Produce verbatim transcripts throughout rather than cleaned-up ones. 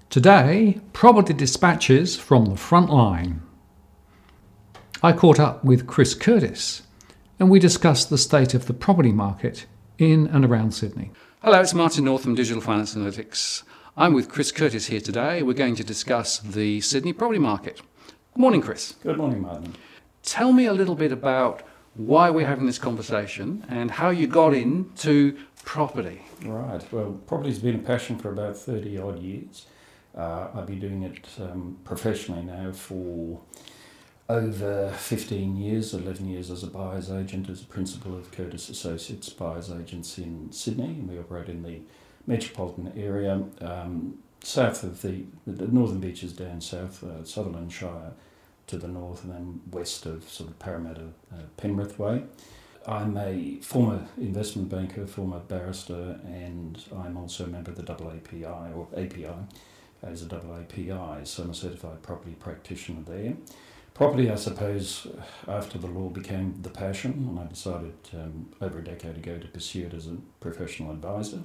Today, property dispatches from the front line. I caught up with Chris Curtis and we discussed the state of the property market in and around Sydney. Hello, it's Martin North from Digital Finance Analytics. I'm with Chris Curtis here today. We're going to discuss the Sydney property market. Good morning, Chris. Good morning, Martin. Tell me a little bit about why we're having this conversation and how you got into property. Right. Well, property's been a passion for about thirty odd years. Uh, I've been doing it um, professionally now for over fifteen years, eleven years as a buyer's agent, as a principal of Curtis Associates Buyers Agents in Sydney, and we operate in the metropolitan area, um, south of the, the northern beaches down south, uh, Sutherland Shire to the north, and then west of sort of Parramatta, uh, Penrith Way. I'm a former investment banker, former barrister, and I'm also a member of the A A P I, or A P I, as a double A P I, so I'm a certified property practitioner there. Property, I suppose, after the law became the passion, and I decided um, over a decade ago to pursue it as a professional advisor.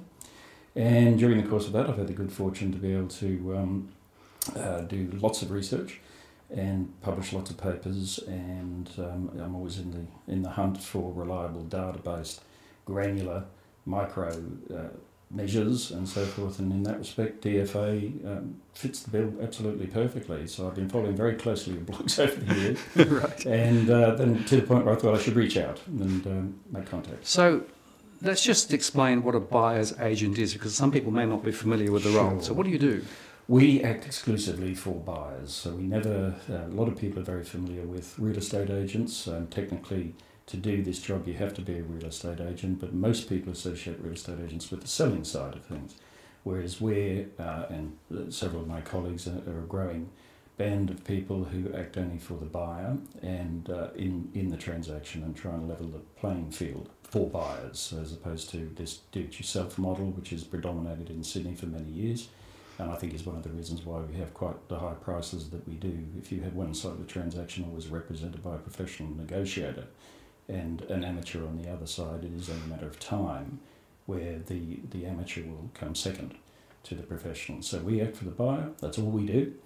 And during the course of that, I've had the good fortune to be able to um, uh, do lots of research and publish lots of papers, and um, I'm always in the in the hunt for reliable data-based, granular, micro uh, measures and so forth, and in that respect D F A um, fits the bill absolutely perfectly. So I've been following very closely your blogs over the years. Right. And uh, then to the point where I thought I should reach out and um, make contact. So let's just explain what a buyer's agent is, because some people may not be familiar with the Sure. role. So what do you do? We act exclusively for buyers, so we never, uh, a lot of people are very familiar with real estate agents. Um, technically, to do this job, you have to be a real estate agent, but most people associate real estate agents with the selling side of things. Whereas we're, uh, and several of my colleagues are, are a growing band of people who act only for the buyer and uh, in, in the transaction and try and level the playing field for buyers, as opposed to this do-it-yourself model, which has predominated in Sydney for many years. And I think is one of the reasons why we have quite the high prices that we do. If you had one side of the transaction always represented by a professional negotiator and an amateur on the other side, it is only a matter of time where the, the amateur will come second to the professional. So we act for the buyer, that's all we do.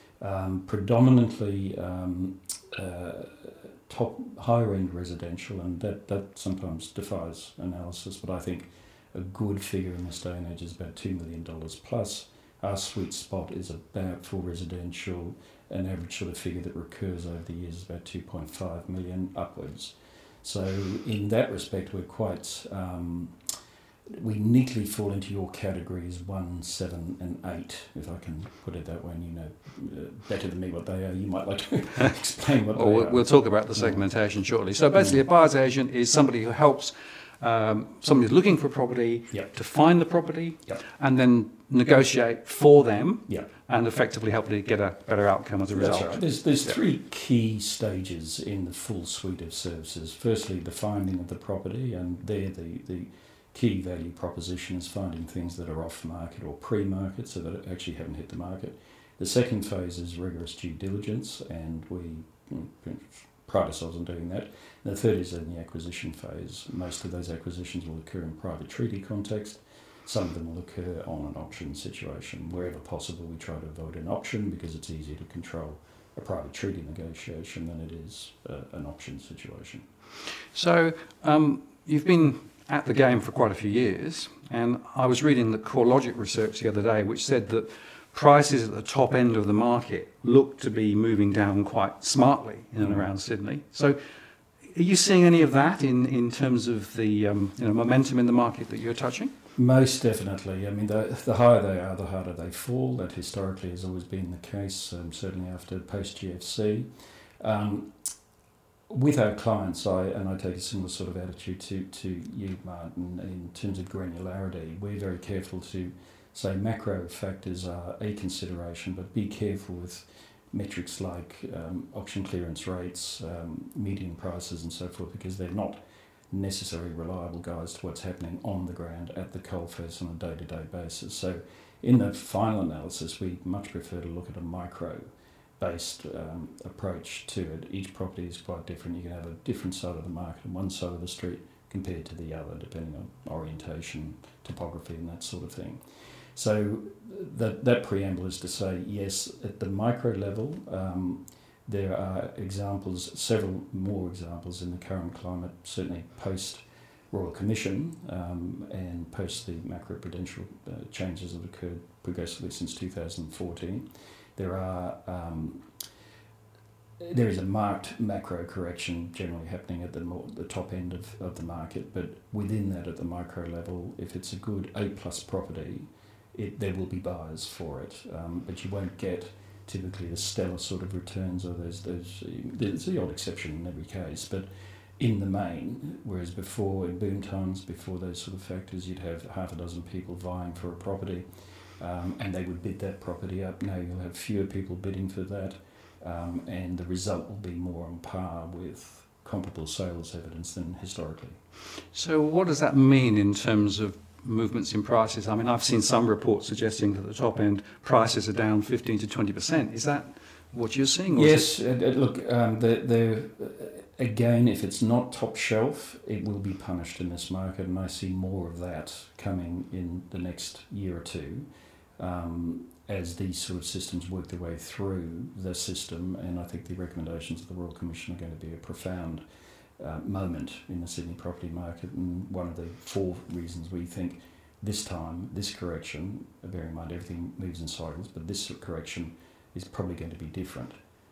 Um, predominantly um, uh, top higher end residential, and that, that sometimes defies analysis, but I think a good figure in this day and age is about two million dollars plus. Our sweet spot is about, for residential, an average sort of figure that recurs over the years is about two point five million upwards. So in that respect, we're quite, um, we neatly fall into your categories one, seven and eight, if I can put it that way, and you know uh, better than me what they are. You might like to explain what Or they we'll, are. we'll talk about the segmentation shortly. So basically a buyer's agent is somebody who helps um, somebody who's looking for property Yep. to find the property Yep. and then negotiate for them Yeah. and effectively help to get a better outcome as a result. That's right. There's, there's Yeah. three key stages in the full suite of services. Firstly, the finding of the property, and there the, the key value proposition is finding things that are off market or pre-market, so that it actually haven't hit the market. The second phase is rigorous due diligence, and we you know, pride ourselves on doing that. And the third is in the acquisition phase. Most of those acquisitions will occur in private treaty context. Some of them will occur on an option situation. Wherever possible, we try to avoid an option because it's easier to control a private treaty negotiation than it is uh, an option situation. So um, you've been at the game for quite a few years, and I was reading the CoreLogic research the other day, which said that prices at the top end of the market look to be moving down quite smartly in and around Sydney. So are you seeing any of that in, in terms of the um, you know, momentum in the market that you're touching? Most definitely. I mean, the, the higher they are, the harder they fall. That historically has always been the case, um, certainly after post-G F C. Um, with our clients, I and I take a similar sort of attitude to, to you, Martin, in terms of granularity. We're very careful to say macro factors are a consideration, but be careful with metrics like um, auction clearance rates, um, median prices and so forth, because they're not necessarily reliable guides to what's happening on the ground at the coalface on a day-to-day basis. So in the final analysis, we much prefer to look at a micro-based um, approach to it. Each property is quite different. You can have a different side of the market on one side of the street compared to the other, depending on orientation, topography and that sort of thing. So that, that preamble is to say, yes, at the micro level, um, there are examples, several more examples in the current climate, certainly post Royal Commission um, and post the macroprudential uh, changes that occurred progressively since two thousand fourteen. There are um, there is a marked macro correction generally happening at the more, the top end of, of the market, but within that, at the micro level, if it's a good A plus property, it there will be buyers for it, um, but you won't get typically the stellar sort of returns, or there's there's there's the odd exception in every case, but in the main, whereas before in boom times, before those sort of factors, you'd have half a dozen people vying for a property, um, and they would bid that property up. Now you'll have fewer people bidding for that, um, and the result will be more on par with comparable sales evidence than historically. So what does that mean in terms of movements in prices? I mean, I've seen some reports suggesting that the top end prices are down fifteen to twenty percent. Is that what you're seeing? Or yes, is it... uh, look, um, the, the, uh, again, if it's not top shelf, it will be punished in this market, and I see more of that coming in the next year or two um, as these sort of systems work their way through the system, and I think the recommendations of the Royal Commission are going to be a profound uh, moment in the Sydney property market, and one of the four reasons we think this time, this correction, bearing in mind everything moves in cycles, but this correction is probably going to be different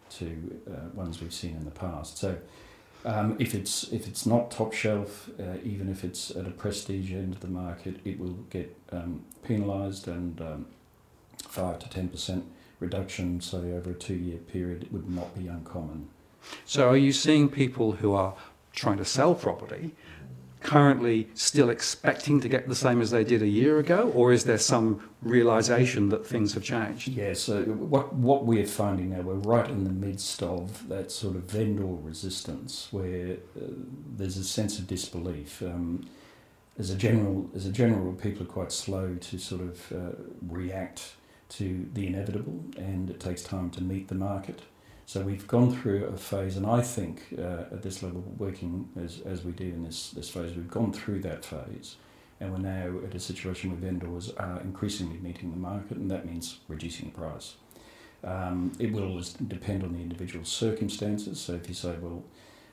to uh, ones we've seen in the past. So um, if it's if it's not top shelf, uh, even if it's at a prestige end of the market, it will get um, penalised, and um, five to ten percent reduction, say over a two-year period, it would not be uncommon. So are you seeing people who are trying to sell property currently still expecting to get the same as they did a year ago, or is there some realisation that things have changed? Yeah, so what what we're finding now, we're right in the midst of that sort of vendor resistance where uh, there's a sense of disbelief. Um, as a general, as a general rule, people are quite slow to sort of uh, react to the inevitable, and it takes time to meet the market. So we've gone through a phase, and I think uh, at this level, working as as we do in this, this phase, we've gone through that phase, and we're now at a situation where vendors are increasingly meeting the market, and that means reducing price. Um, it will always depend on the individual circumstances. So if you say, well,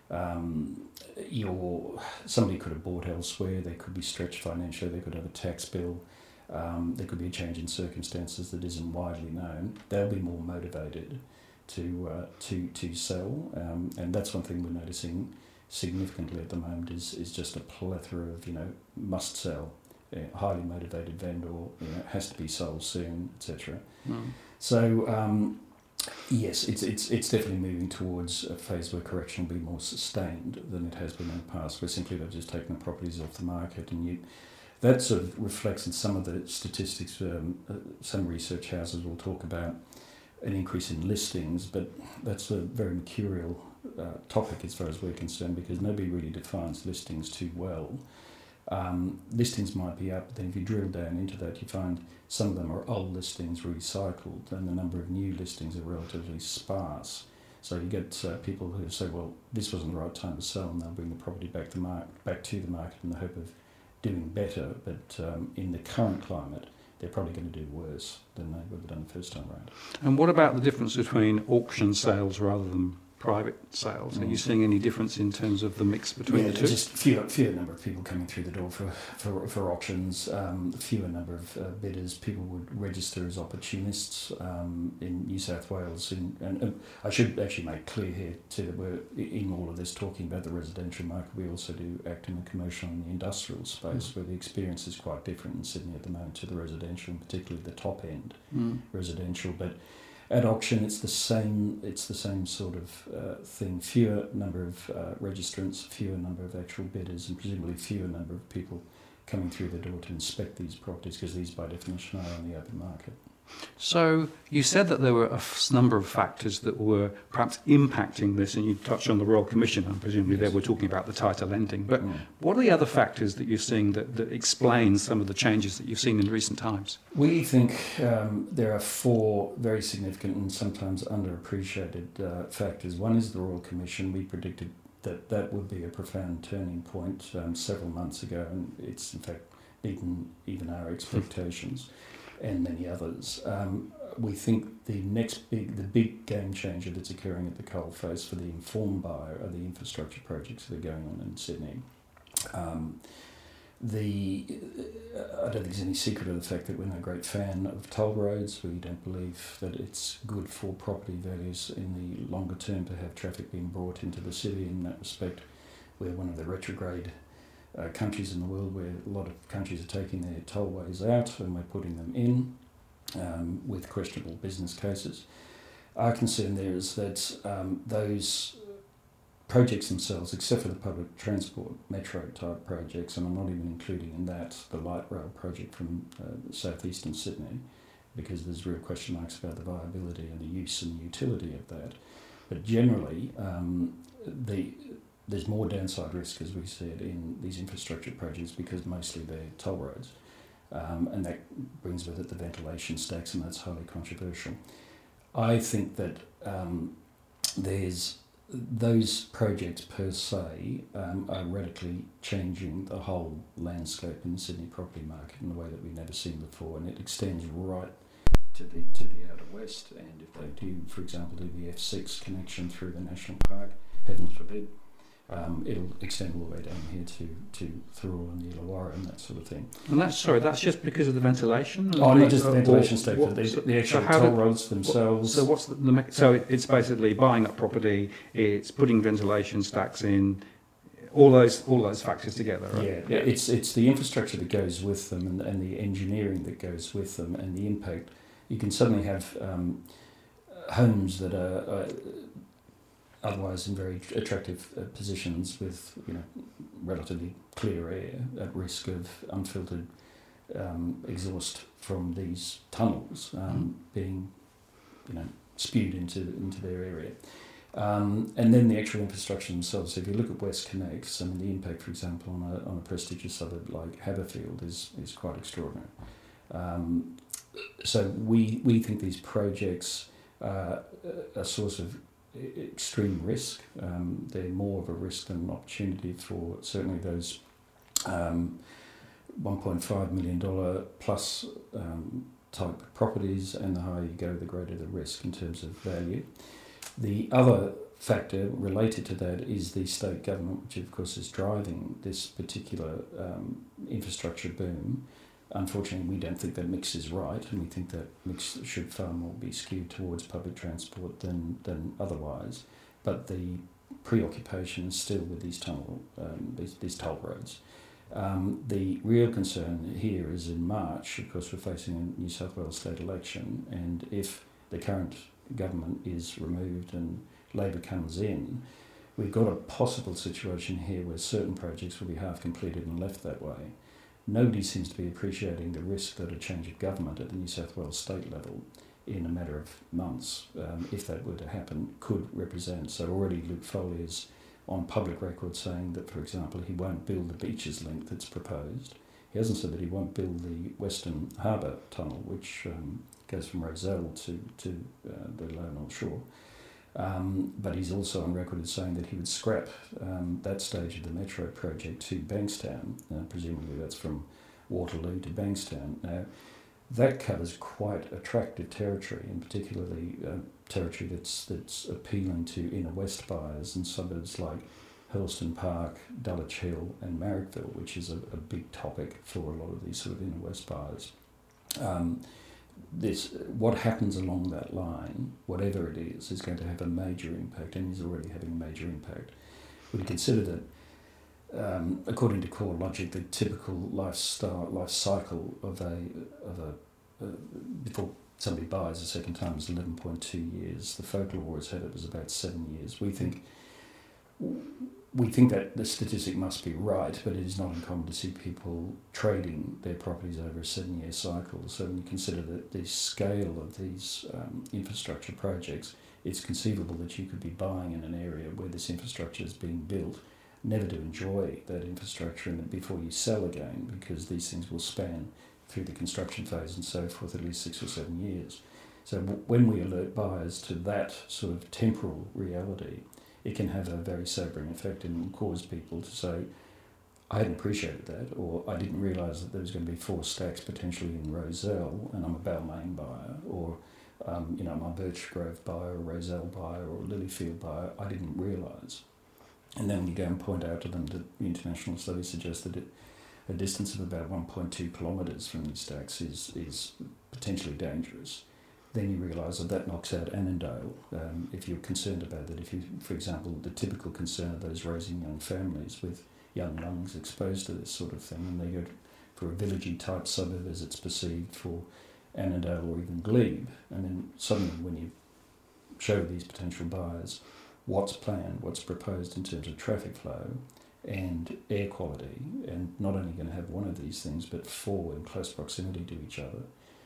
um, you're, somebody could have bought elsewhere, they could be stretched financially, they could have a tax bill, um, there could be a change in circumstances that isn't widely known, they'll be more motivated to uh, to to sell, um, and that's one thing we're noticing significantly at the moment is is just a plethora of you know must sell, uh, highly motivated vendor, you know, has to be sold soon, et cetera. Mm. So um, yes, it's it's it's definitely moving towards a phase where correction will be more sustained than it has been in the past, where simply they've just taken the properties off the market, and you. That sort of reflects in some of the statistics. Um, uh, some research houses will talk about an increase in listings, but that's a very mercurial uh, topic as far as we're concerned, because nobody really defines listings too well. Um, listings might be up, but then if you drill down into that, you find some of them are old listings recycled, and the number of new listings are relatively sparse. So you get uh, people who say, well, this wasn't the right time to sell, and they'll bring the property back, the mar- back to the market in the hope of doing better, but um, in the current climate, they're probably going to do worse than they would have done the first time around. And what about the difference between auction sales rather than private sales? Mm. Are you seeing any difference in terms of the mix between yeah, the two? Just fewer, fewer number of people coming through the door for for, for auctions, um, fewer number of uh, bidders. People would register as opportunists um, in New South Wales. In, and, and I should actually make clear here too that we're in all of this talking about the residential market. We also do act in the commercial and the industrial space, mm. where the experience is quite different in Sydney at the moment to the residential, and particularly the top end mm. residential. But at auction, it's the same. It's the same sort of uh, thing. Fewer number of uh, registrants, fewer number of actual bidders, and presumably fewer number of people coming through the door to inspect these properties, because these, by definition, are on the open market. So you said that there were a f- number of factors that were perhaps impacting this, and you touched on the Royal Commission, and presumably yes. they were talking about the tighter lending. But mm. what are the other factors that you're seeing that, that explain some of the changes that you've seen in recent times? We think um, there are four very significant and sometimes underappreciated uh, factors. One is the Royal Commission. We predicted that that would be a profound turning point um, several months ago, and it's in fact beaten even our expectations. and many others. Um, we think the next big, the big game changer that's occurring at the coalface for the informed buyer are the infrastructure projects that are going on in Sydney. Um, the uh, I don't think there's any secret of the fact that we're not a great fan of toll roads. We don't believe that it's good for property values in the longer term to have traffic being brought into the city. In that respect, we're one of the retrograde uh, countries in the world where a lot of countries are taking their tollways out and we're putting them in um, with questionable business cases. Our concern there is that um, those projects themselves, except for the public transport, metro type projects, and I'm not even including in that the light rail project from uh, southeastern Sydney, because there's real question marks about the viability and the use and the utility of that. But generally, um, the there's more downside risk, as we said, in these infrastructure projects because mostly they're toll roads, um, and that brings with it the ventilation stacks, and that's highly controversial. I think that um, there's those projects per se um, are radically changing the whole landscape in the Sydney property market in a way that we've never seen before, and it extends right to the to the outer west. And if they do, for example, do the F six connection through the national park, heavens forbid, um, it'll extend all the way down here to to Thurl and the Illawarra and that sort of thing. And that's sorry, that's just because of the ventilation. Oh, not just the uh, ventilation or, stack, what, but the, so, the actual so how toll did, roads themselves. So what's the, the me- so it's basically buying up property, it's putting ventilation stacks in, all those all those factors together. Right? Yeah, yeah, it's it's the infrastructure that goes with them and, and the engineering that goes with them and the impact. You can suddenly have um, homes that are uh, otherwise in very attractive uh, positions with, you know, relatively clear air at risk of unfiltered um, exhaust from these tunnels um, mm. being, you know, spewed into into their area. Um, and then the actual infrastructure themselves. So if you look at WestConnex, I mean, the impact, for example, on a on a prestigious suburb like Haberfield is is quite extraordinary. Um, so we we think these projects are a source of extreme risk. Um, they're more of a risk than an opportunity for certainly those um, one point five million dollars plus um, type properties, and the higher you go, the greater the risk in terms of value. The other factor related to that is the state government, which of course is driving this particular um, infrastructure boom. Unfortunately, we don't think that mix is right, and we think that mix should far more be skewed towards public transport than, than otherwise. But the preoccupation is still with these tunnel, um, these, these toll roads. Um, the real concern here is in March, of course, we're facing a New South Wales state election, and if the current government is removed and Labor comes in, we've got a possible situation here where certain projects will be half completed and left that way. Nobody seems to be appreciating the risk that a change of government at the New South Wales state level in a matter of months, um, if that were to happen, could represent. So already Luke Foley is on public record saying that, for example, he won't build the beaches link that's proposed. He hasn't said that he won't build the Western Harbour Tunnel, which um, goes from Rozelle to, to uh, the Lower North Shore. Um, but he's also on record as saying that he would scrap um, that stage of the metro project to Bankstown. Uh, presumably that's from Waterloo to Bankstown. Now, that covers quite attractive territory, and particularly uh, territory that's that's appealing to inner west buyers in suburbs like Hurlston Park, Dulwich Hill and Marrickville, which is a, a big topic for a lot of these sort of inner west buyers. Um, This, what happens along that line, whatever it is, is going to have a major impact, and is already having a major impact. We consider that, um, according to CoreLogic, the typical lifestyle life cycle of a of a uh, before somebody buys a second time is eleven point two years. The folklore has had it as about seven years. We think. We think that the statistic must be right, but it is not uncommon to see people trading their properties over a seven-year cycle. So when you consider the, the scale of these um, infrastructure projects, it's conceivable that you could be buying in an area where this infrastructure is being built, never to enjoy that infrastructure and before you sell again, because these things will span through the construction phase and so forth at least six or seven years. So w- when we alert buyers to that sort of temporal reality, it can have a very sobering effect and cause people to say, I hadn't appreciated that, or I didn't realise that there was going to be four stacks potentially in Rozelle, and I'm a Balmain buyer, or um, you know, I'm a Birchgrove buyer, a Rozelle buyer, or a Lilyfield buyer. I didn't realise. And then when you go and point out to them that the international study suggests that it, a distance of about one point two kilometres from these stacks is, is potentially dangerous, then you realise that that knocks out Annandale. Um, if you're concerned about that, if you, for example, the typical concern of those raising young families with young lungs exposed to this sort of thing, and they go for a villagey type suburb as it's perceived for Annandale or even Glebe, and then suddenly when you show these potential buyers what's planned, what's proposed in terms of traffic flow and air quality, and not only going to have one of these things but four in close proximity to each other,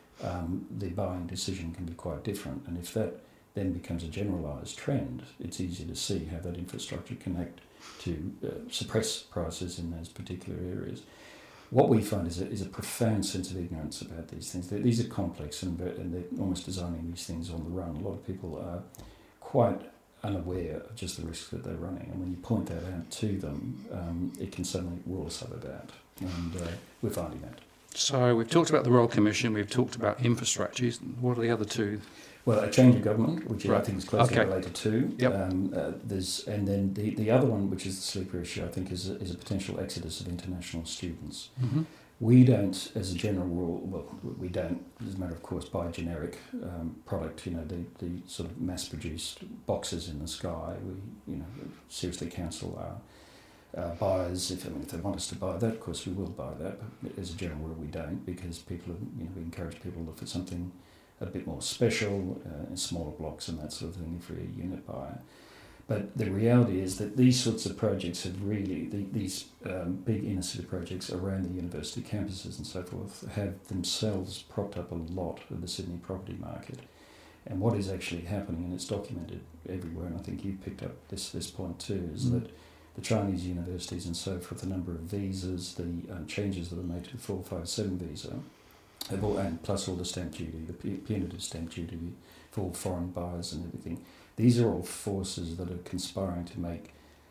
um, the buying decision can be quite different. And if that then becomes a generalised trend, it's easy to see how that infrastructure can act to uh, suppress prices in those particular areas. What we find is a, is a profound sense of ignorance about these things. They're, these are complex, and, and they're almost designing these things on the run. A lot of people are quite unaware of just the risks that they're running, and when you point that out to them, um, it can suddenly rule us up about, and uh, we're finding that. So we've talked about the Royal Commission, we've talked about infrastructures. What are the other two? Well, a change of government, which right. I think is closely okay. related to. Yep. Um, uh, there's and then the, the other one, which is the sleeper issue, I think, is a, is a potential exodus of international students. Mm-hmm. We don't, as a general rule, well, we don't, as a matter of course, buy generic um, product, you know, the, the sort of mass-produced boxes in the sky. We, you know, seriously counsel our uh, buyers, if, I mean, if they want us to buy that, of course we will buy that, but as a general rule we don't, because people, are, you know, we encourage people to look for something a bit more special, uh, in smaller blocks and that sort of thing if you're a unit buyer. But the reality is that these sorts of projects have really, the, these um, big inner city projects around the university campuses and so forth, have themselves propped up a lot of the Sydney property market. And what is actually happening, and it's documented everywhere, and I think you picked up this, this point too, is mm. that the Chinese universities and so forth, the number of visas, the um, changes that were made to the four five seven visa, have all, and plus all the stamp duty, the punitive stamp duty for foreign buyers and everything. These are all forces that are conspiring to make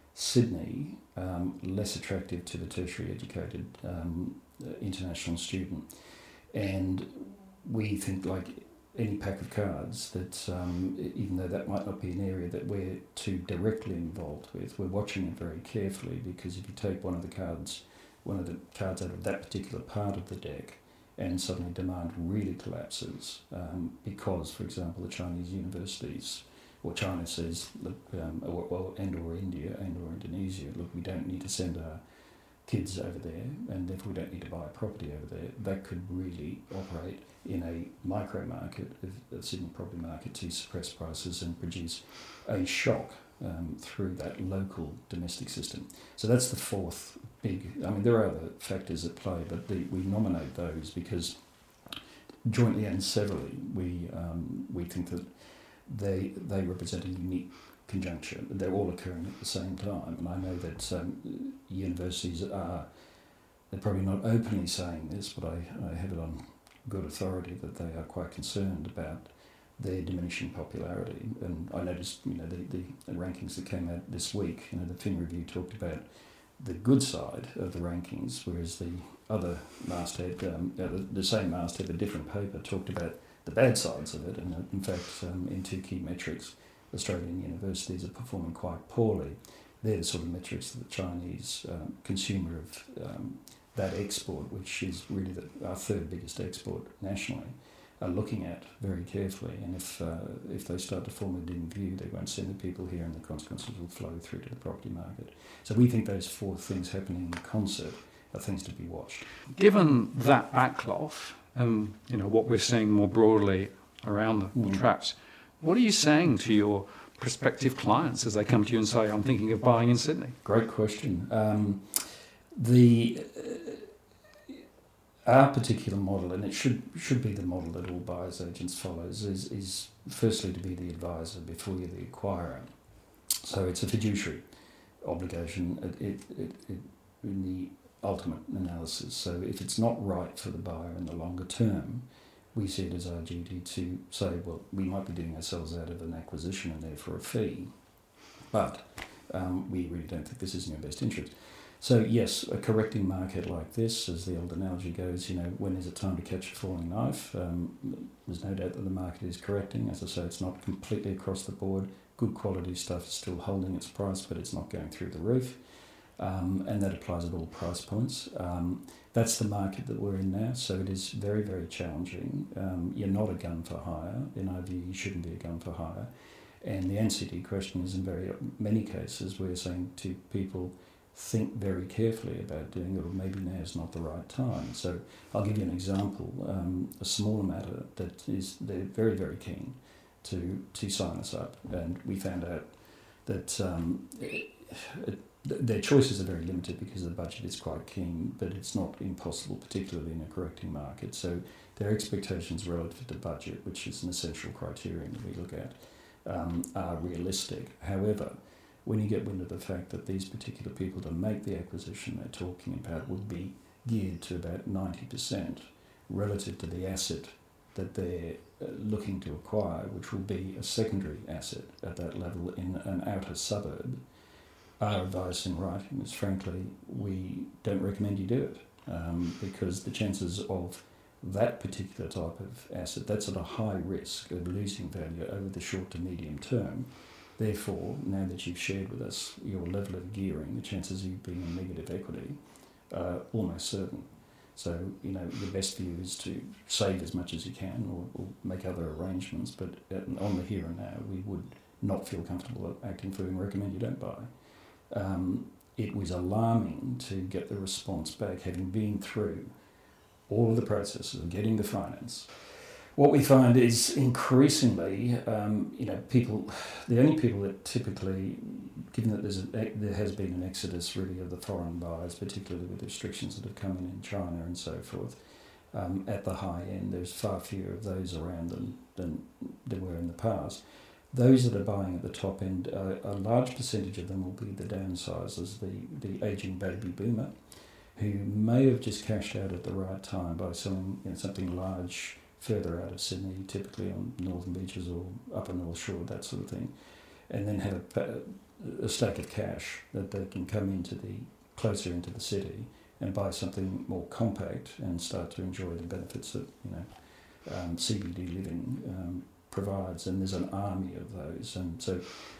Sydney um, less attractive to the tertiary educated um, international student. And we think, like any pack of cards, that um, even though that might not be an area that we're too directly involved with, we're watching it very carefully, because if you take one of the cards, one of the cards out of that particular part of the deck, and suddenly demand really collapses um, because, for example, the Chinese universities, or China says, look, um, or, well, and or India and or Indonesia, look, we don't need to send our kids over there, and therefore we don't need to buy a property over there. That could really operate in a micro market of the Sydney property market to suppress prices and produce a shock um, through that local domestic system. So that's the fourth big. I mean, there are other factors at play, but the, we nominate those because jointly and severally, we um, we think that they they represent a unique conjuncture. They're all occurring at the same time, and I know that um, universities are, they're probably not openly saying this, but I, I have it on good authority that they are quite concerned about their diminishing popularity. And I noticed, you know, the, the, the rankings that came out this week, you know, the Fin Review talked about the good side of the rankings, whereas the other masthead, um, uh, the, the same masthead, a different paper, talked about the bad sides of it. And uh, in fact, um, in two key metrics, Australian universities are performing quite poorly. They're the sort of metrics that the Chinese um, consumer of um, that export, which is really the, our third biggest export nationally, are looking at very carefully. And if uh, if they start to form a dim view, they won't send the people here, and the consequences will flow through to the property market. So we think those four things happening in concert are things to be watched. Given that backlash, and you know what we're seeing more broadly around the, the mm. traps, what are you saying to your prospective clients as they come to you and say, I'm thinking of buying in Sydney? Great question. Um, the uh, our particular model, and it should should be the model that all buyers agents follows, is, is firstly to be the advisor before you're the acquirer. So it's a fiduciary obligation it, it, it, it, in the ultimate analysis. So if it's not right for the buyer in the longer term, we see it as our duty to say, well, we might be doing ourselves out of an acquisition and therefore a fee, but um, we really don't think this is in your best interest. So yes, a correcting market like this, as the old analogy goes, you know, when is it time to catch a falling knife? Um, there's no doubt that the market is correcting. As I say, it's not completely across the board. Good quality stuff is still holding its price, but it's not going through the roof. Um, and that applies at all price points. Um, that's the market that we're in now, so it is very, very challenging. Um, you're not a gun for hire. In our view, you shouldn't be a gun for hire. And the N C D question is, in very many cases, we're saying to people, think very carefully about doing it, or maybe now is not the right time. So I'll give you an example. Um, a smaller matter that is, they're very, very keen to to sign us up, and we found out that um, it, it, their choices are very limited because the budget is quite keen, but it's not impossible, particularly in a correcting market. So their expectations relative to budget, which is an essential criterion that we look at, um, are realistic. However, when you get wind of the fact that these particular people to make the acquisition they're talking about would be geared to about ninety percent relative to the asset that they're uh, looking to acquire, which will be a secondary asset at that level in an outer suburb, our advice in writing is, frankly, we don't recommend you do it, um, because the chances of that particular type of asset, that's at a high risk of losing value over the short to medium term. Therefore, now that you've shared with us your level of gearing, the chances of you being in negative equity are almost certain. So, you know, the best view is to save as much as you can, or, or make other arrangements, but on the here and now, we would not feel comfortable acting for and recommend you don't buy. Um, it was alarming to get the response back, having been through all of the processes of getting the finance. What we find is increasingly, um, you know, people, the only people that typically, given that there's a, there has been an exodus really of the foreign buyers, particularly with restrictions that have come in in China and so forth, um, at the high end, there's far fewer of those around than, than there were in the past. Those that are buying at the top end, uh, a large percentage of them will be the downsizers, the, the ageing baby boomer, who may have just cashed out at the right time by selling, you know, something large further out of Sydney, typically on northern beaches or upper North Shore, that sort of thing, and then have a, a stack of cash that they can come into the closer into the city and buy something more compact and start to enjoy the benefits that, you know, um, C B D living um, provides. And there's an army of those, and so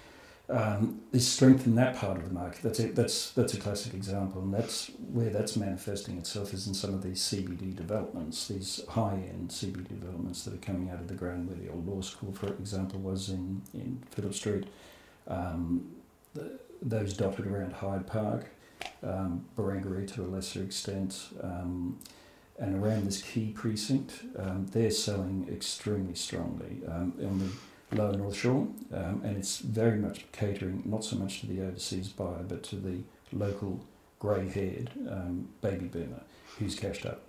um, there's strength in that part of the market. That's a, that's that's a classic example, and that's where that's manifesting itself is in some of these C B D developments, these high-end C B D developments that are coming out of the ground, where the old law school, for example, was in, in Phillip Street, um, the, those dotted around Hyde Park, um, Barangaroo to a lesser extent, um, and around this key precinct, um, they're selling extremely strongly um, on the Lower North Shore, um, and it's very much catering not so much to the overseas buyer but to the local grey-haired um, baby boomer who's cashed up.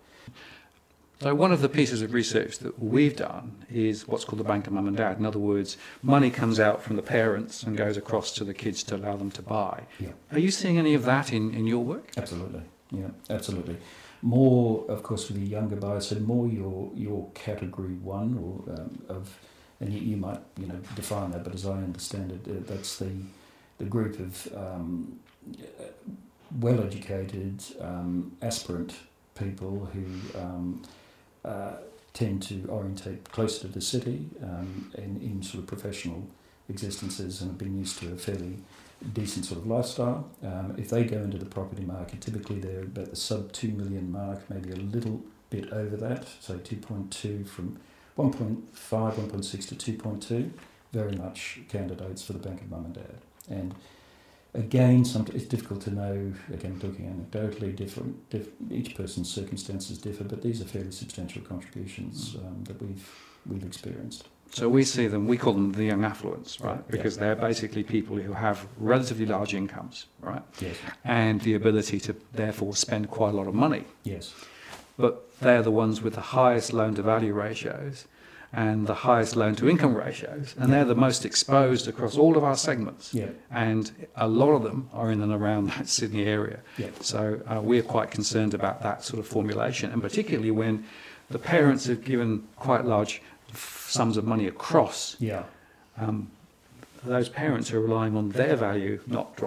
So one of the pieces of research that we've done is what's called the bank of mum and dad. In other words, money comes out from the parents and goes across to the kids to allow them to buy. Yeah. Are you seeing any of that in, in your work? Absolutely, yeah, absolutely. More, of course, with the younger buyers, so more your your category one or um, of. And you, you might, you know, define that, but as I understand it, uh, that's the the group of um, well-educated, um, aspirant people who um, uh, tend to orientate closer to the city um, and in sort of professional existences and have been used to a fairly decent sort of lifestyle. Um, if they go into the property market, typically they're about the sub two million mark, maybe a little bit over that, so two point two from one point five, one point six to two point two, very much candidates for the bank of mum and dad. And again, some, it's difficult to know, again, talking anecdotally, different, diff, each person's circumstances differ, but these are fairly substantial contributions um, that we've we've experienced. So we see them, we call them the young affluents, right? Right, Because yeah. they're basically people who have relatively large incomes, right? Yes. And the ability to therefore spend quite a lot of money. Yes. But they're the ones with the highest loan-to-value ratios and the highest loan-to-income ratios, and they're the most exposed across all of our segments. Yeah. And a lot of them are in and around that Sydney area. Yeah. So uh, we're quite concerned about that sort of formulation, and particularly when the parents have given quite large f- sums of money across. Yeah. Um, those parents are relying on their value not dropping.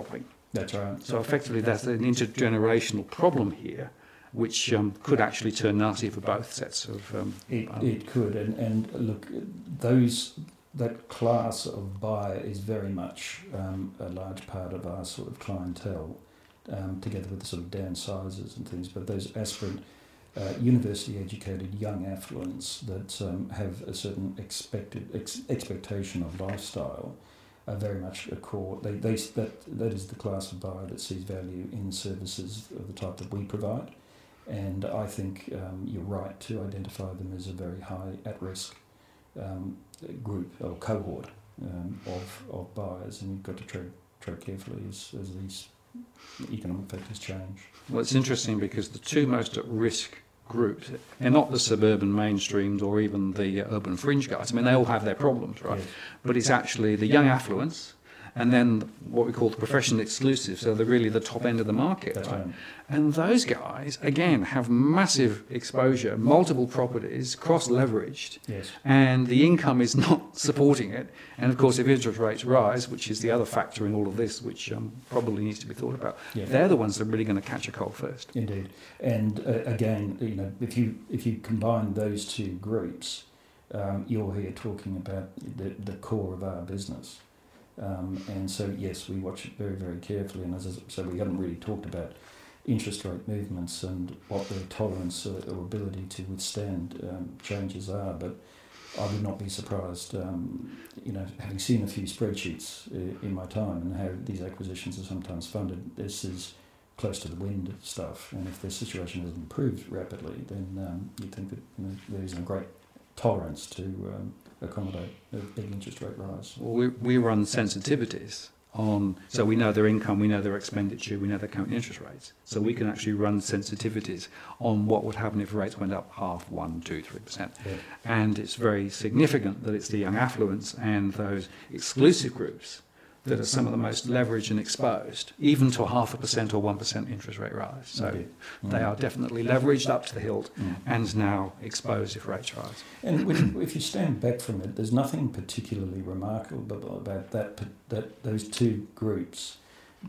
That's right. So effectively, that's an intergenerational problem here, which um, could actually turn nasty for both sets of. Um, it, um, it could, and, and look, those that class of buyer is very much um, a large part of our sort of clientele, um, together with the sort of downsizers and things. But those aspirant, uh, university-educated young affluents that um, have a certain expected ex- expectation of lifestyle are very much a core. They, they that that is the class of buyer that sees value in services of the type that we provide. And I think um, you're right to identify them as a very high at-risk um, group or cohort um, of, of buyers, and you've got to tread, tread carefully as, as these economic factors change. Well, it's interesting because the two most at-risk groups are not the suburban mainstreams or even the uh, urban fringe guys. I mean, they all have their problems, right? Yes. But it's actually the young affluents and then what we call the professional exclusive, so they're really the top end of the market. That's right? right. And those guys, again, have massive exposure, multiple properties, cross-leveraged, Yes. and the income is not supporting it. And of course, if interest rates rise, which is the other factor in all of this, which um, probably needs to be thought about, Yeah. they're the ones that are really going to catch a cold first. Indeed, and uh, again, you know, if you if you combine those two groups, um, you're here talking about the the core of our business, um, and so yes, we watch it very very carefully. And as I said, we haven't really talked about interest rate movements and what their tolerance or, or ability to withstand um, changes are, but I would not be surprised, um, you know, having seen a few spreadsheets uh, in my time and how these acquisitions are sometimes funded. This is close to the wind stuff, and if the situation has improved rapidly, then um, you'd think that, you know, there isn't a great tolerance to um, accommodate a big interest rate rise. Well, we, we run sensitivities on, so we know their income, we know their expenditure, we know their current interest rates. So we can actually run sensitivities on what would happen if rates went up half, one, two, three percent. Yeah. And it's very significant that it's the young affluents and those exclusive groups that are some of the most leveraged and exposed, even to a half a percent or one percent interest rate rise. So Okay. they are definitely leveraged up to the hilt Mm. and now exposed if rates rise. And when, if you stand back from it, there's nothing particularly remarkable about that. That those two groups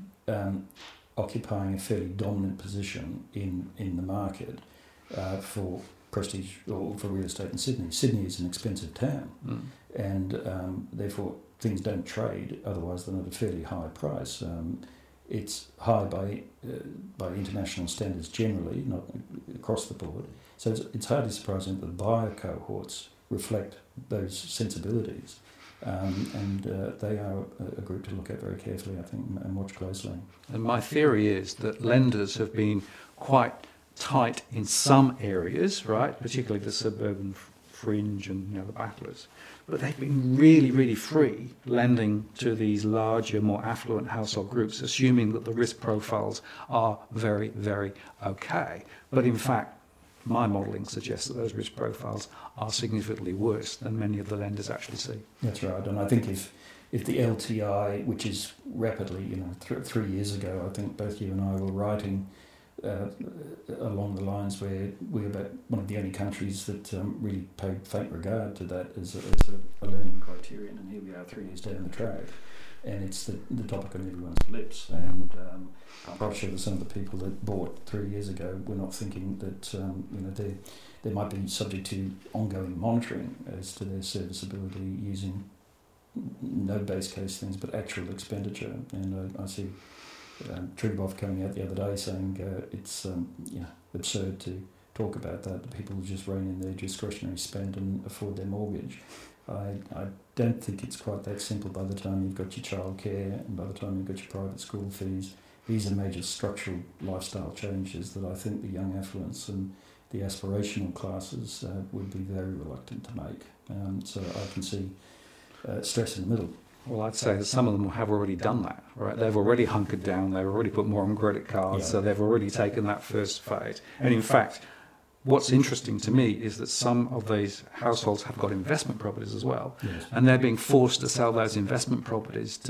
um, occupying a fairly dominant position in in the market uh, for prestige or for real estate in Sydney. Sydney is an expensive town, Mm. and um, therefore things don't trade otherwise than at a fairly high price. Um, it's high by uh, by international standards generally, not across the board. So it's, it's hardly surprising that the buyer cohorts reflect those sensibilities, um, and uh, they are a, a group to look at very carefully, I think, and watch closely. And my theory is that lenders have been quite tight in some areas, right, particularly the suburban f- fringe and, you know, the battlers, but they've been really, really free lending to these larger, more affluent household groups, assuming that the risk profiles are very, very okay. But in fact, my modelling suggests that those risk profiles are significantly worse than many of the lenders actually see. That's right, and I think if if the L T I, which is rapidly, you know, th- three years ago, I think both you and I were writing uh, along the lines where we're about one of the only countries that um, really paid faint regard to that as a, as a, a lending criterion, and here we are three years down the track, and it's the, the topic on everyone's lips. And um, I'm quite sure that some of the people that bought three years ago were not thinking that um, you know they they might be subject to ongoing monitoring as to their serviceability using no base case things but actual expenditure. And I, I see um, Triggerboff coming out the other day saying uh, it's um, you know absurd to talk about that. The people will just rein in their discretionary spend and afford their mortgage. I, I don't think it's quite that simple by the time you've got your childcare and by the time you've got your private school fees. These are major structural lifestyle changes that I think the young affluents and the aspirational classes uh, would be very reluctant to make. Um, so I can see uh, stress in the middle. Well, I'd say that some of them have already done that, right? They've already hunkered down, they've already put more on credit cards, Yeah. so they've already taken that first phase. And in fact, what's interesting to me is that some of these households have got investment properties as well, Yes. and they're being forced to sell those investment properties to make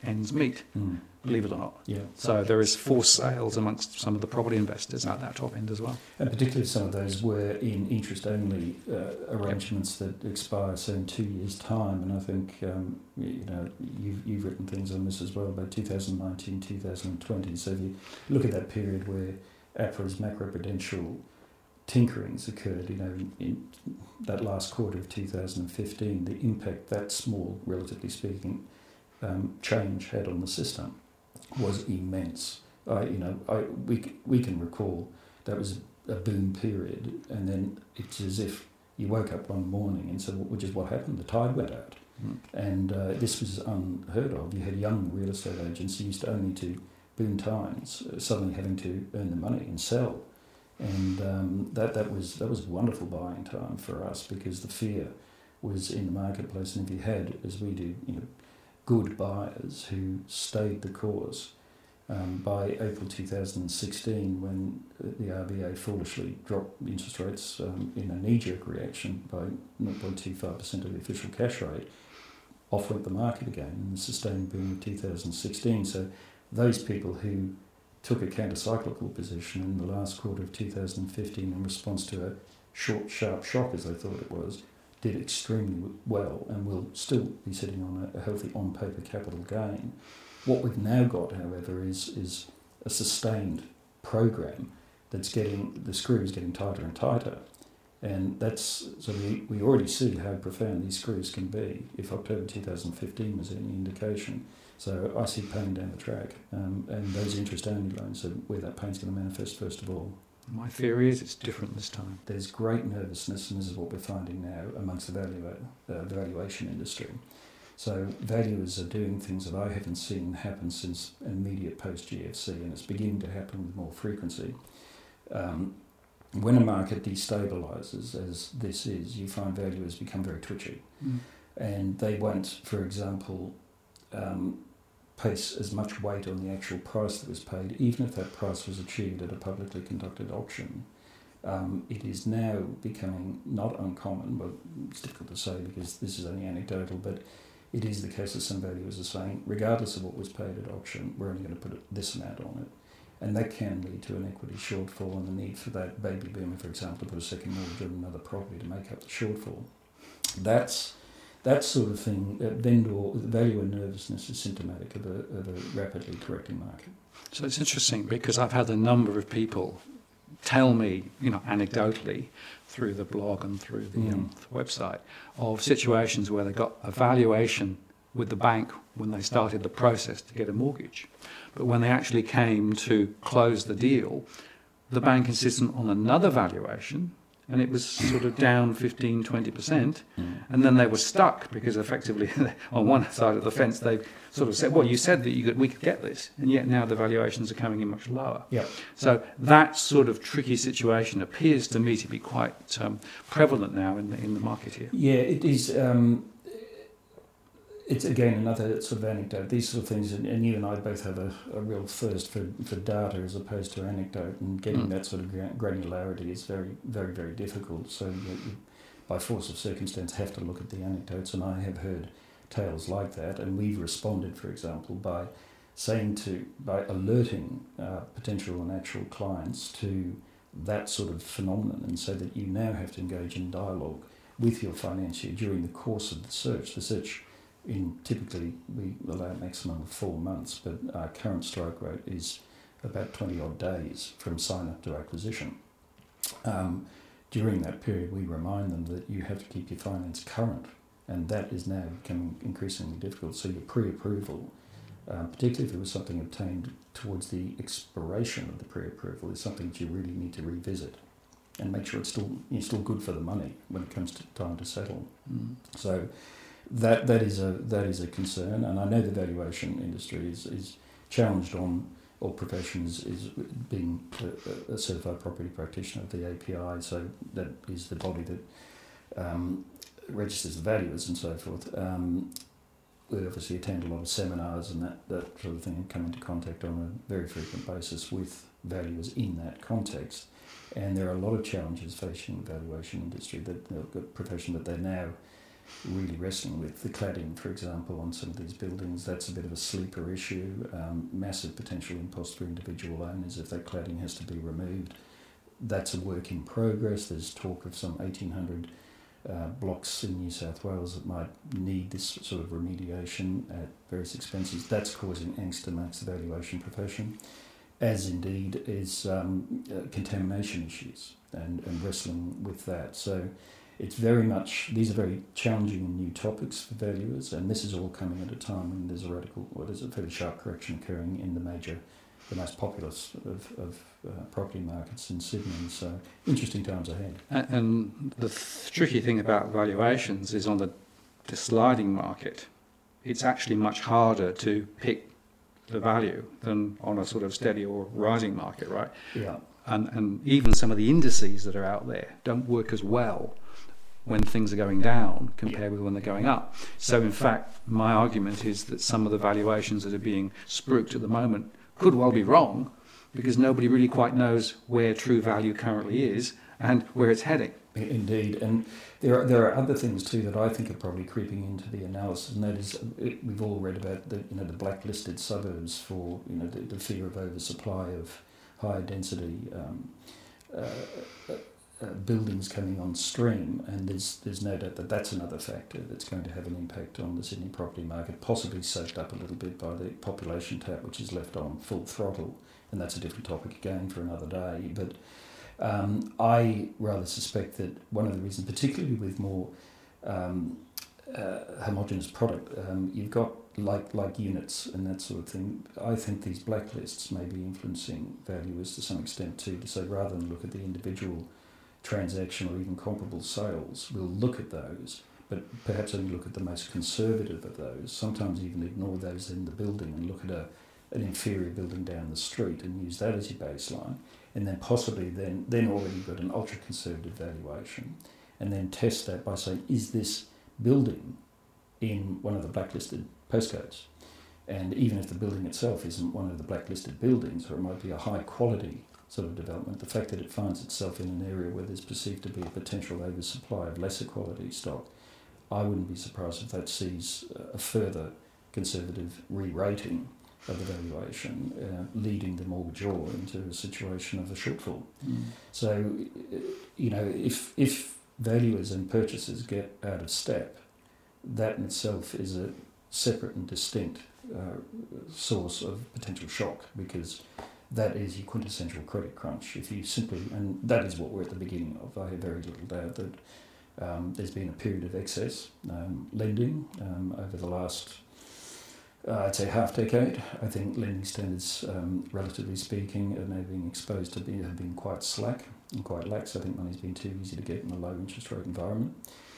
ends meet, Mm. believe it or not. Yeah. So there is forced sales amongst some of the property investors at that top end as well. And particularly some of those were in interest-only uh, arrangements that expire, so in two years' time. And I think um, you know you've, you've written things on this as well about two thousand nineteen, two thousand twenty. So if you look at that period where APRA's macroprudential tinkerings occurred, you know, in, in that last quarter of two thousand fifteen, the impact that small, relatively speaking, um, change had on the system was immense. I, you know, I, we, we can recall that was a boom period, and then it's as if you woke up one morning and said, which is what happened, the tide went out. Mm. And uh, this was unheard of. You had young real estate agents used only to boom times, uh, suddenly having to earn the money and sell. And um, that, that was that was a wonderful buying time for us, because the fear was in the marketplace. And if you had, as we do, you know, good buyers who stayed the course, um, by April two thousand sixteen, when the R B A foolishly dropped interest rates um, in a knee-jerk reaction by zero point two five percent of the official cash rate, off went the market again in the sustained boom of two thousand sixteen. So those people who took a counter-cyclical position in the last quarter of two thousand fifteen in response to a short, sharp shock, as they thought it was, did extremely well and will still be sitting on a, a healthy on-paper capital gain. What we've now got, however, is is a sustained program that's getting, the screw is getting tighter and tighter. And that's, so we, we already see how profound these screws can be, if October two thousand fifteen was any indication. So I see pain down the track, um, and those interest-only loans are where that pain's going to manifest first of all. My theory is it's different this time. There's great nervousness, and this is what we're finding now amongst the, value, uh, the valuation industry. So valuers are doing things that I haven't seen happen since immediate post-G F C, and it's beginning to happen with more frequency. Um, when a market destabilises, as this is, you find valuers become very twitchy. Mm. And they won't, for example, um, place as much weight on the actual price that was paid, even if that price was achieved at a publicly conducted auction. Um, it is now becoming not uncommon, but it's difficult to say because this is only anecdotal, but it is the case that some valuers are saying, regardless of what was paid at auction, we're only going to put this amount on it. And that can lead to an equity shortfall and the need for that baby boomer, for example, to put a second mortgage on another property to make up the shortfall. That's That sort of thing, uh, vendor valuer nervousness is symptomatic of a, of a rapidly correcting market. So it's interesting because I've had a number of people tell me, you know, anecdotally through the blog and through the, mm. um, the website, of situations where they got a valuation with the bank when they started the process to get a mortgage. But when they actually came to close the deal, the bank insisted on another valuation, and it was sort of down fifteen, twenty percent, mm. and then they were stuck because effectively on one side of the fence they sort of said, well, you said that you could, we could get this, and yet now the valuations are coming in much lower. Yep. So that sort of tricky situation appears to me to be quite um, prevalent now in the, in the market here. Yeah, it is. Um, it's again another sort of anecdote. These sort of things, and, and you and I both have a, a real thirst for, for data as opposed to anecdote, and getting mm. that sort of granularity is very, very, very difficult. So you, you, by force of circumstance, have to look at the anecdotes, and I have heard tales like that, and we've responded, for example, by saying to, by alerting uh, potential and actual clients to that sort of phenomenon, and so that you now have to engage in dialogue with your financier during the course of the search. The search, in typically we allow a maximum of four months, but our current strike rate is about twenty odd days from sign up to acquisition. Um, during that period, we remind them that you have to keep your finance current, and that is now becoming increasingly difficult. So your pre-approval, uh, particularly if it was something obtained towards the expiration of the pre-approval, is something that you really need to revisit and make sure it's still you're still good for the money when it comes to time to settle. Mm. So that that is a that is a concern, and I know the valuation industry is, is challenged on, or profession is, is being a, a certified property practitioner of the A P I, so that is the body that um, registers the valuers and so forth. Um, we obviously attend a lot of seminars and that, that sort of thing, and come into contact on a very frequent basis with valuers in that context. And there are a lot of challenges facing the valuation industry, that the profession that they're now really wrestling with. The cladding, for example, on some of these buildings, that's a bit of a sleeper issue. Um, massive potential impost for individual owners if that cladding has to be removed. That's a work in progress. There's talk of some eighteen hundred uh, blocks in New South Wales that might need this sort of remediation at various expenses. That's causing angst amongst the valuation profession, as indeed is um, uh, contamination issues and, and wrestling with that. So it's very much, these are very challenging and new topics for valuers, and this is all coming at a time when there's a radical, or there's a fairly sharp correction occurring in the major, the most populous of, of uh, property markets in Sydney. So interesting times ahead. And, and the th- tricky thing about valuations is on the, the sliding market, it's actually much harder to pick the value than on a sort of steady or rising market, right? Yeah. And, and even some of the indices that are out there don't work as well when things are going down compared with when they're going up. So in fact, my argument is that some of the valuations that are being spruiked at the moment could well be wrong, because nobody really quite knows where true value currently is and where it's heading. Indeed, and there are, there are other things too that I think are probably creeping into the analysis, and that is, it, we've all read about the you know the blacklisted suburbs for you know the, the fear of oversupply of higher density um, uh, uh, buildings coming on stream, and there's there's no doubt that that's another factor that's going to have an impact on the Sydney property market, possibly soaked up a little bit by the population tap, which is left on full throttle, and that's a different topic again for another day, but. Um, I rather suspect that one of the reasons, particularly with more um, uh, homogenous product, um, you've got like like units and that sort of thing. I think these blacklists may be influencing valuers to some extent too, to say rather than look at the individual transaction or even comparable sales, we'll look at those, but perhaps only look at the most conservative of those, sometimes even ignore those in the building and look at a, an inferior building down the street and use that as your baseline. And then possibly then, then already got an ultra-conservative valuation, and then test that by saying, is this building in one of the blacklisted postcodes? And even if the building itself isn't one of the blacklisted buildings, or it might be a high-quality sort of development, the fact that it finds itself in an area where there's perceived to be a potential oversupply of lesser quality stock, I wouldn't be surprised if that sees a further conservative re-rating of the valuation, uh, leading the mortgagor into a situation of a shortfall. Mm. So, you know, if if valuers and purchasers get out of step, that in itself is a separate and distinct uh, source of potential shock, because that is your quintessential credit crunch. If you simply, and that is what we're at the beginning of. I have very little doubt that um, there's been a period of excess um, lending um, over the last Uh, I'd say half decade. I think lending standards, um, relatively speaking, are now being exposed to being have been quite slack and quite lax. I think money's been too easy to get in a low interest rate environment.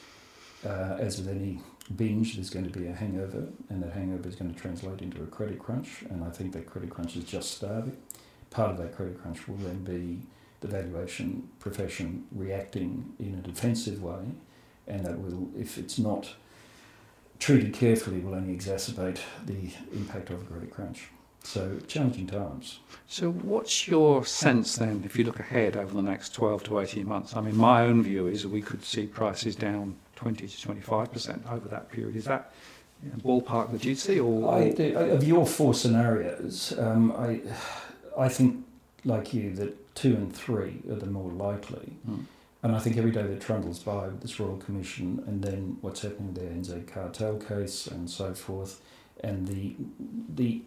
Uh, as with any binge, there's going to be a hangover, and that hangover is going to translate into a credit crunch. And I think that credit crunch is just starting. Part of that credit crunch will then be the valuation profession reacting in a defensive way, and that will, if it's not treated carefully, will only exacerbate the impact of a credit crunch. So, challenging times. So what's your sense then, if you look ahead over the next twelve to eighteen months? I mean, my own view is that we could see prices down twenty to twenty-five percent over that period. Is that you know, ballpark that you'd see? Or, I, of your four scenarios, um, I, I think, like you, that two and three are the more likely. Mm. And I think every day that trundles by with this Royal Commission, and then what's happening with the A N Z cartel case and so forth, and the the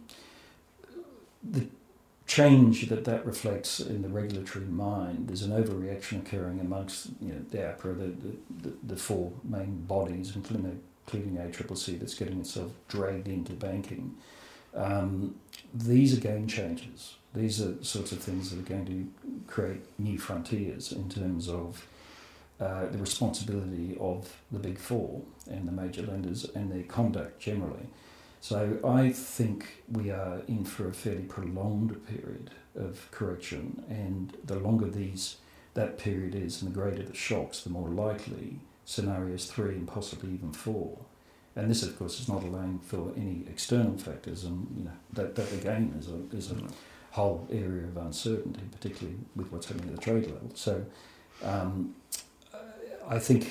the change that that reflects in the regulatory mind, there's an overreaction occurring amongst you know, the APRA, the, the, the four main bodies, including, including A C C C, that's getting itself dragged into banking. Um, these are game changers. These are sorts of things that are going to create new frontiers in terms of uh, the responsibility of the big four and the major lenders and their conduct generally. So I think we are in for a fairly prolonged period of correction, and the longer these that period is and the greater the shocks, the more likely scenarios three and possibly even four. And this, of course, is not allowing for any external factors, and you know that, that again is a is a whole area of uncertainty, particularly with what's happening at the trade level. So um, I think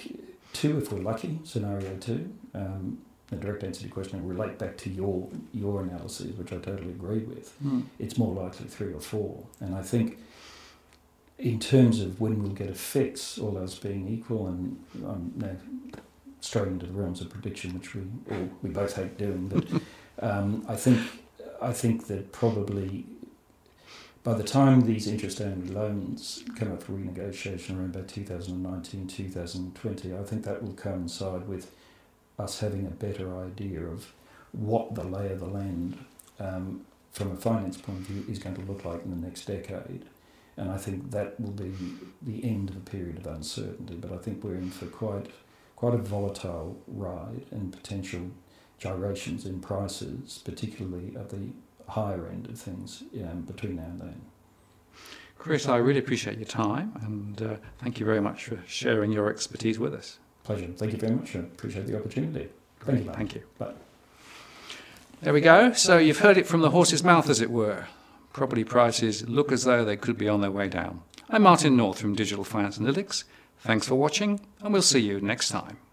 two, if we're lucky, scenario two, um, the direct answer to your question will relate back to your your analyses, which I totally agree with. Mm. It's more likely three or four. And I think in terms of when we'll get a fix, all else being equal, and I'm now straying into the realms of prediction, which we all, we both hate doing, but um, I think I think that probably by the time these interest-only loans come up for renegotiation around about two thousand nineteen, two thousand twenty, I think that will coincide with us having a better idea of what the lay of the land um, from a finance point of view is going to look like in the next decade. And I think that will be the end of a period of uncertainty. But I think we're in for quite quite a volatile ride and potential gyrations in prices, particularly at the higher end of things um, between now and then. Chris, I really appreciate your time, and uh, thank you very much for sharing your expertise with us. Pleasure. Thank you very much. I appreciate the opportunity. Thank you. Mark. Thank you. Bye. There we go. So you've heard it from the horse's mouth, as it were. Property prices look as though they could be on their way down. I'm Martin North from Digital Finance Analytics. Thanks for watching, and we'll see you next time.